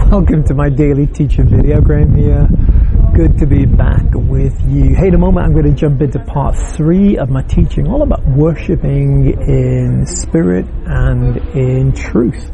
Welcome to my daily teacher video. Graham here. Good to be back with you. Hey, in a moment I'm going to jump into part 3 of my teaching, all about worshiping in spirit and in truth.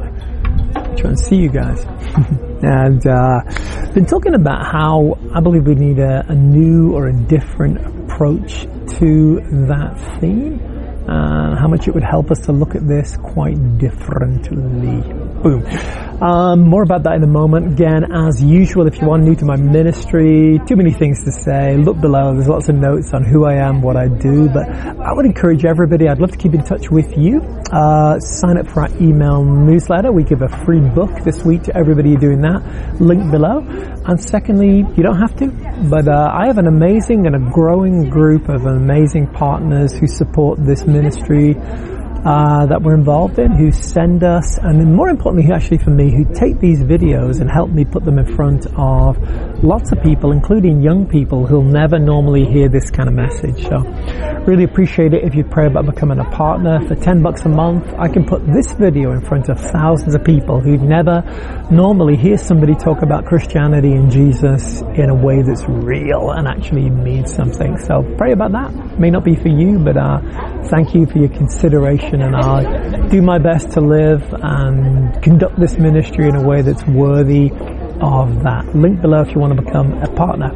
Trying to see you guys. And been talking about how I believe we need a new or a different approach to that theme, and how much it would help us to look at this quite differently. Boom. More about that in a moment. Again, as usual, if you are new to my ministry, too many things to say, look below. There's lots of notes on who I am, what I do, but I would encourage everybody, I'd love to keep in touch with you. Sign up for our email newsletter. We give a free book this week to everybody doing that. Link below. And secondly, you don't have to, but I have an amazing and a growing group of amazing partners who support this ministry that we're involved in, who send us, and more importantly actually for me, who take these videos and help me put them in front of lots of people, including young people who'll never normally hear this kind of message. So really appreciate it if you pray about becoming a partner. For $10 a month, I can put this video in front of thousands of people who'd never normally hear somebody talk about Christianity and Jesus in a way that's real and actually means something. So pray about that. May not be for you, but thank you for your consideration, and I'll do my best to live and conduct this ministry in a way that's worthy of that. Link below if you want to become a partner.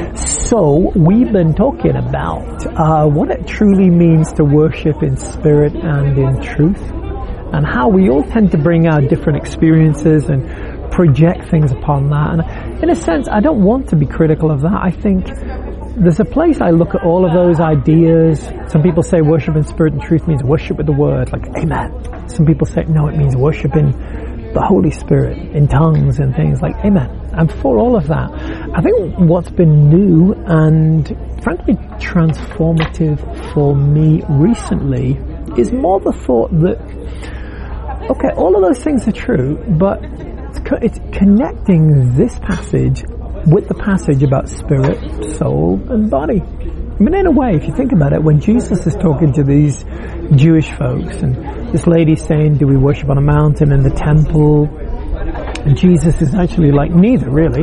So we've been talking about what it truly means to worship in spirit and in truth, and how we all tend to bring our different experiences and project things upon that. And in a sense, I don't want to be critical of that. I think there's a place I look at all of those ideas. Some people say worship in spirit and truth means worship with the word, like amen. Some people say no, it means worship in the Holy Spirit, in tongues and things like amen. I'm for all of that. I think what's been new and frankly transformative for me recently is more the thought that, okay, all of those things are true, but it's connecting this passage with the passage about spirit, soul, and body. I mean, in a way, if you think about it, when Jesus is talking to these Jewish folks, and this lady's saying, do we worship on a mountain in the temple? And Jesus is actually like, neither, really.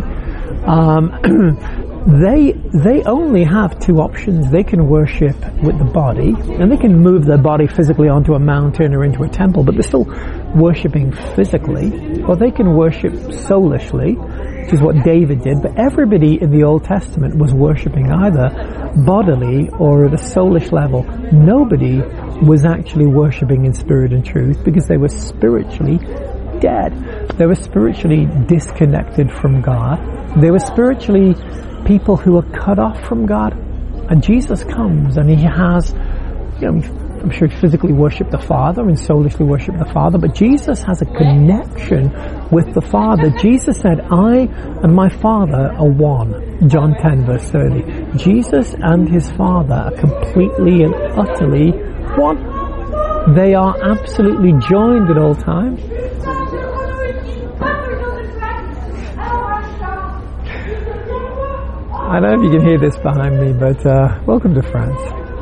They only have two options. They can worship with the body, and they can move their body physically onto a mountain or into a temple, but they're still worshiping physically, or they can worship soulishly, which is what David did. But everybody in the Old Testament was worshiping either bodily or at a soulish level. Nobody was actually worshiping in spirit and truth, because they were spiritually dead. They were spiritually disconnected from God. They were spiritually people who were cut off from God. And Jesus comes and he has, I'm sure he physically worshipped the Father and soulishly worshipped the Father, but Jesus has a connection with the Father. Jesus said, I and my Father are one. John 10 verse 30. Jesus and his Father are completely and utterly one. They are absolutely joined at all times. I don't know if you can hear this behind me, but welcome to France.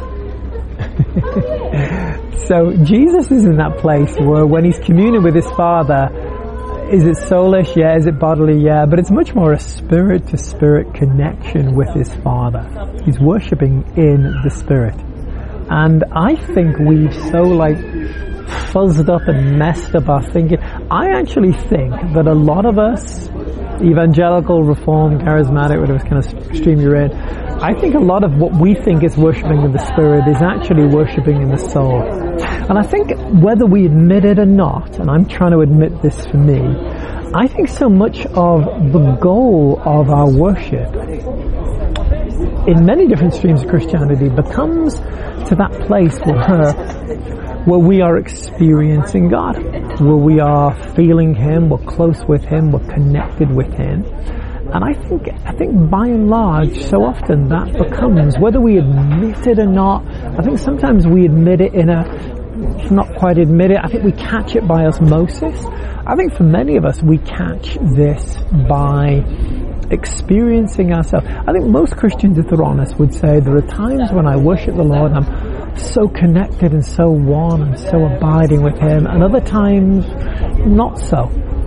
So Jesus is in that place where when he's communing with his Father, is it soulish? Yeah. Is it bodily? Yeah. But it's much more a spirit-to-spirit connection with his Father. He's worshipping in the Spirit. And I think we've so fuzzed up and messed up our thinking. I actually think that a lot of us, evangelical, reformed, charismatic, whatever kind of stream you're in, I think a lot of what we think is worshipping in the Spirit is actually worshipping in the soul. And I think whether we admit it or not, and I'm trying to admit this for me, I think so much of the goal of our worship in many different streams of Christianity becomes to that place where we are experiencing God, where we are feeling him, we're close with him, we're connected with him. And I think by and large, so often that becomes, whether we admit it or not, I think sometimes we admit it not quite admit it, I think we catch it by osmosis. I think for many of us, we catch this by experiencing ourselves. I think most Christians, if they're honest, would say there are times when I worship the Lord and I'm so connected and so one and so abiding with him, and other times not so.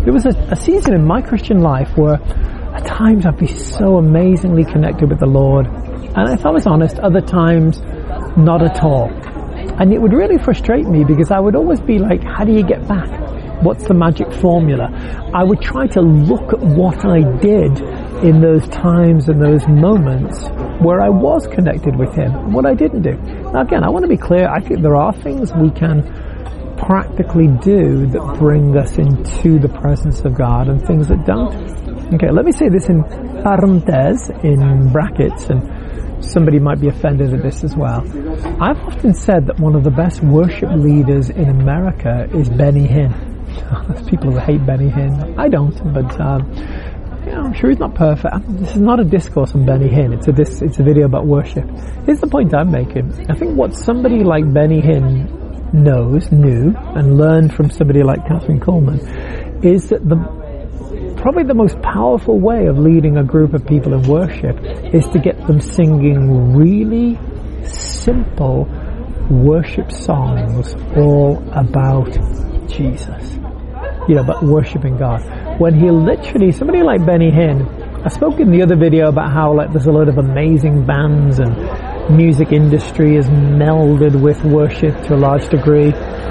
There was a season in my Christian life where at times I'd be so amazingly connected with the Lord, and if I was honest, other times not at all. And it would really frustrate me because I would always be like, how do you get back? What's the magic formula? I would try to look at what I did in those times and those moments where I was connected with Him and what I didn't do. Now again, I want to be clear, I think there are things we can practically do that bring us into the presence of God and things that don't. Okay, let me say this in parentheses, in brackets, and somebody might be offended at this as well. I've often said that one of the best worship leaders in America is Benny Hinn. There's people who hate Benny Hinn. I don't, but I'm sure he's not perfect. This is not a discourse on Benny Hinn. It's a video about worship. Here's the point I'm making. I think what somebody like Benny Hinn knew, and learned from somebody like Kathryn Kuhlman is that probably the most powerful way of leading a group of people in worship is to get them singing really simple worship songs all about Jesus. About worshiping God. When he literally, somebody like Benny Hinn, I spoke in the other video about how there's a lot of amazing bands and music industry is melded with worship to a large degree.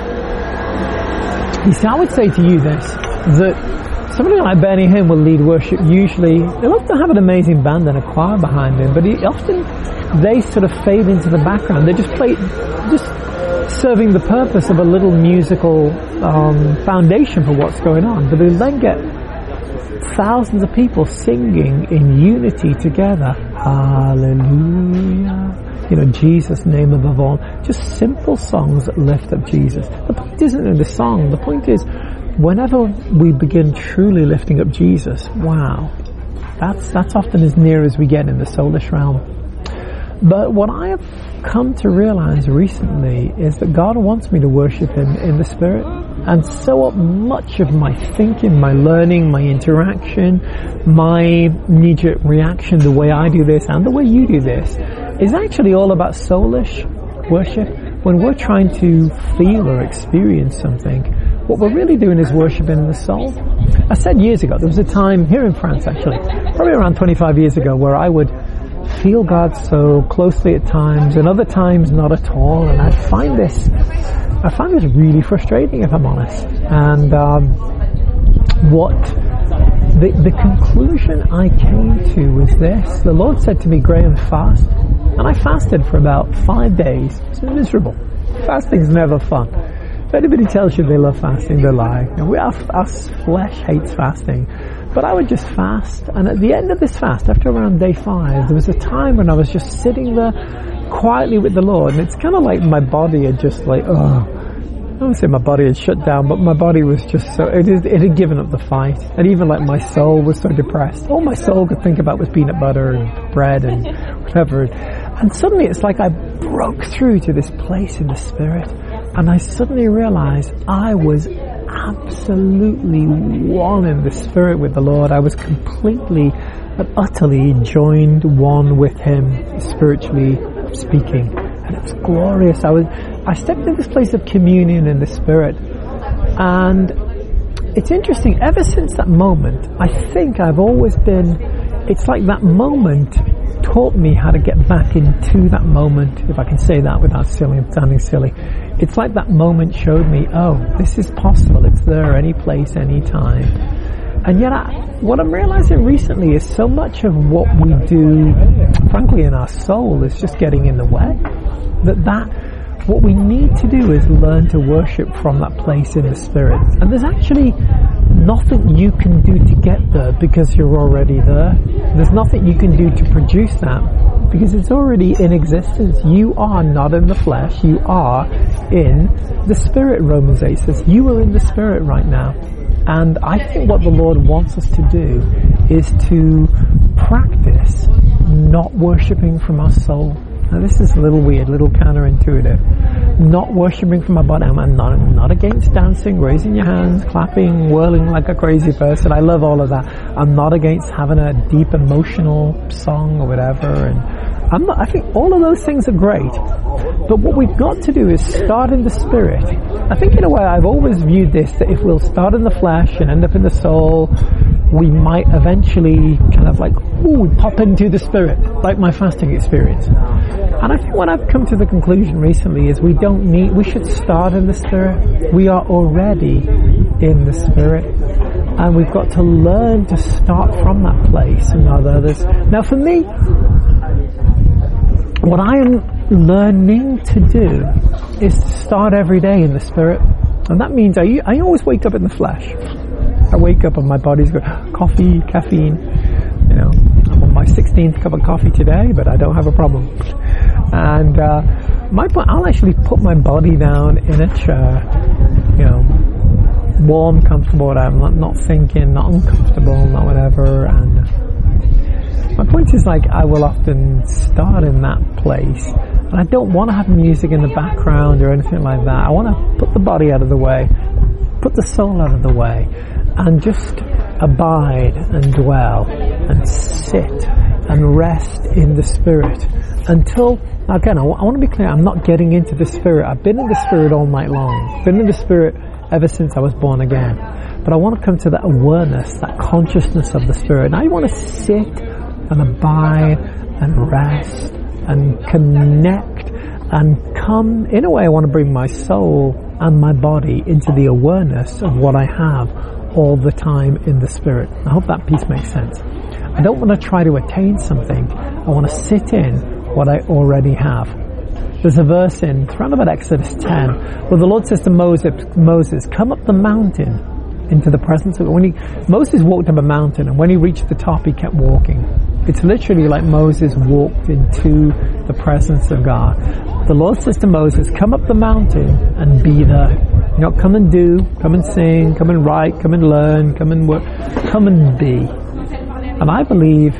You see, I would say to you this, that somebody like Benny Hinn will lead worship usually. They'll often have an amazing band and a choir behind him, but they sort of fade into the background. They just serving the purpose of a little musical foundation for what's going on. But they then get thousands of people singing in unity together. Hallelujah. Jesus' name above all. Just simple songs that lift up Jesus. The point isn't in the song. The point is, whenever we begin truly lifting up Jesus, wow, that's often as near as we get in the soulish realm. But what I have come to realize recently is that God wants me to worship Him in the Spirit. And so much of my thinking, my learning, my interaction, my knee-jerk reaction, the way I do this and the way you do this, is actually all about soulish worship. When we're trying to feel or experience something, what we're really doing is worshiping the soul. I said years ago, there was a time here in France actually, probably around 25 years ago, where I would feel God so closely at times and other times not at all, and I find this really frustrating, if I'm honest. And the conclusion I came to was this: the Lord said to me, Graham, fast. And I fasted for about 5 days. It's miserable. Fasting's never fun. If anybody tells you they love fasting, they're lying. Our flesh hates fasting. But I would just fast, and at the end of this fast, after around day 5, there was a time when I was just sitting there quietly with the Lord, and it's kind of like my body had just I don't want to say my body had shut down, but my body was just it had given up the fight, and even my soul was so depressed. All my soul could think about was peanut butter and bread and whatever, and suddenly it's like I broke through to this place in the Spirit, and I suddenly realized I was absolutely one in the Spirit with the Lord. I was completely and utterly joined one with Him, spiritually speaking, and it was glorious. I stepped into this place of communion in the Spirit, and it's interesting, ever since that moment, I think I've always been, it's like that moment taught me how to get back into that moment, if I can say that without sounding silly. It's like that moment showed me, oh, this is possible, it's there any place, any time. And yet what I'm realizing recently is so much of what we do, frankly, in our soul is just getting in the way. What we need to do is learn to worship from that place in the Spirit. And there's actually nothing you can do to get there because you're already there. There's nothing you can do to produce that because it's already in existence. You are not in the flesh, you are in the Spirit, Romans 8 says. You are in the Spirit right now. And I think what the Lord wants us to do is to practice not worshipping from our soul. Now this is a little weird, a little counterintuitive. Not worshipping from our body. I'm not against dancing, raising your hands, clapping, whirling like a crazy person. I love all of that. I'm not against having a deep emotional song or whatever. And I think all of those things are great, but what we've got to do is start in the spirit. I think in a way I've always viewed this, that if we'll start in the flesh and end up in the soul, we might eventually kind of like, pop into the spirit, like my fasting experience. And I think what I've come to the conclusion recently is we should start in the spirit. We are already in the spirit. And we've got to learn to start from that place and not others. Now for me, what I am learning to do is to start every day in the spirit. And that means I always wake up in the flesh. I wake up and my body's going, coffee, caffeine, I'm on my 16th cup of coffee today, but I don't have a problem. And I'll actually put my body down in a chair, warm, comfortable, I'm not thinking, not uncomfortable, not whatever. And my point is, like, I will often start in that place, and I don't want to have music in the background or anything like that. I want to put the body out of the way, put the soul out of the way, and just abide and dwell and sit and rest in the spirit until, again, I want to be clear, I'm not getting into the spirit. I've been in the spirit all night long, been in the spirit ever since I was born again. But I want to come to that awareness, that consciousness of the spirit. Now I want to sit and abide and rest and connect and come, in a way I want to bring my soul and my body into the awareness of what I have all the time in the spirit. I hope that piece makes sense. I don't want to try to attain something. I want to sit in what I already have. There's a verse in around about Exodus 10 where the Lord says to Moses, come up the mountain into the presence of it. Moses walked up a mountain, and when he reached the top, he kept walking. It's literally like Moses walked into the presence of God. The Lord says to Moses, come up the mountain and be there. Come and do, come and sing, come and write, come and learn, come and work, come and be. And I believe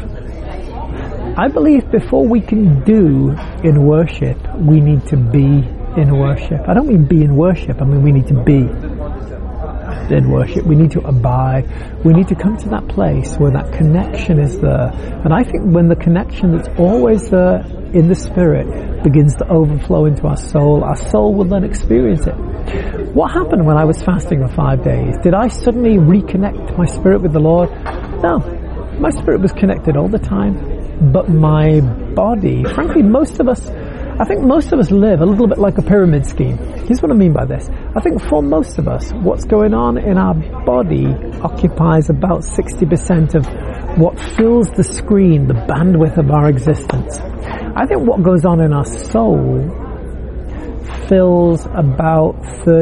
before we can do in worship, we need to be in worship. I don't mean be in worship, I mean we need to be in worship. We need to abide. We need to come to that place where that connection is there. And I think when the connection that's always there in the spirit begins to overflow into our soul will then experience it. What happened when I was fasting for 5 days? Did I suddenly reconnect my spirit with the Lord? No. My spirit was connected all the time, but my body, frankly, I think most of us live a little bit like a pyramid scheme. Here's what I mean by this. I think for most of us, what's going on in our body occupies about 60% of what fills the screen, the bandwidth of our existence. I think what goes on in our soul fills about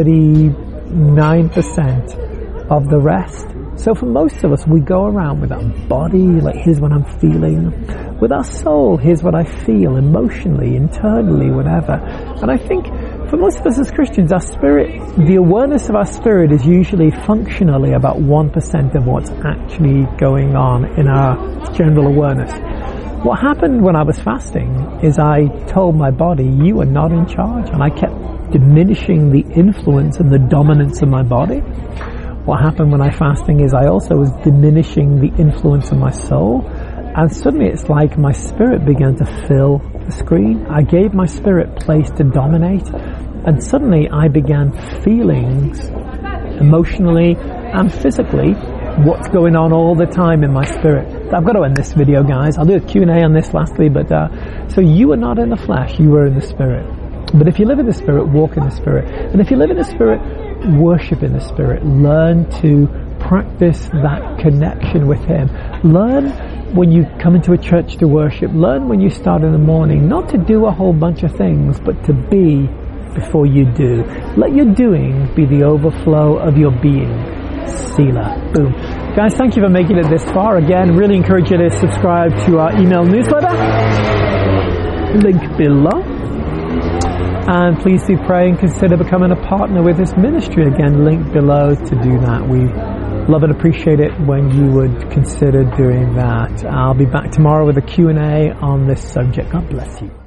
39% of the rest. So for most of us, we go around with our body, like here's what I'm feeling. With our soul, here's what I feel emotionally, internally, whatever. And I think for most of us as Christians, our spirit, the awareness of our spirit is usually functionally about 1% of what's actually going on in our general awareness. What happened when I was fasting is I told my body, you are not in charge. And I kept diminishing the influence and the dominance of my body. What happened when I fasting is I also was diminishing the influence of my soul, and suddenly it's like my spirit began to fill the screen. I gave my spirit place to dominate, and suddenly I began feeling emotionally and physically what's going on all the time in my spirit. I've got to end this video, guys. I'll do a Q&A on this lastly, but so you are not in the flesh, you are in the spirit. But if you live in the spirit, walk in the spirit. And if you live in the spirit, worship in the spirit. Learn to practice that connection with him. Learn when you come into a church to worship. Learn when you start in the morning not to do a whole bunch of things, but to be before you do. Let your doing be the overflow of your being. Selah. Boom. Guys, thank you for making it this far. Again, really encourage you to subscribe to our email newsletter. Link below. And please do pray and consider becoming a partner with this ministry. Again, link below to do that. We love and appreciate it when you would consider doing that. I'll be back tomorrow with a Q&A on this subject. God bless you.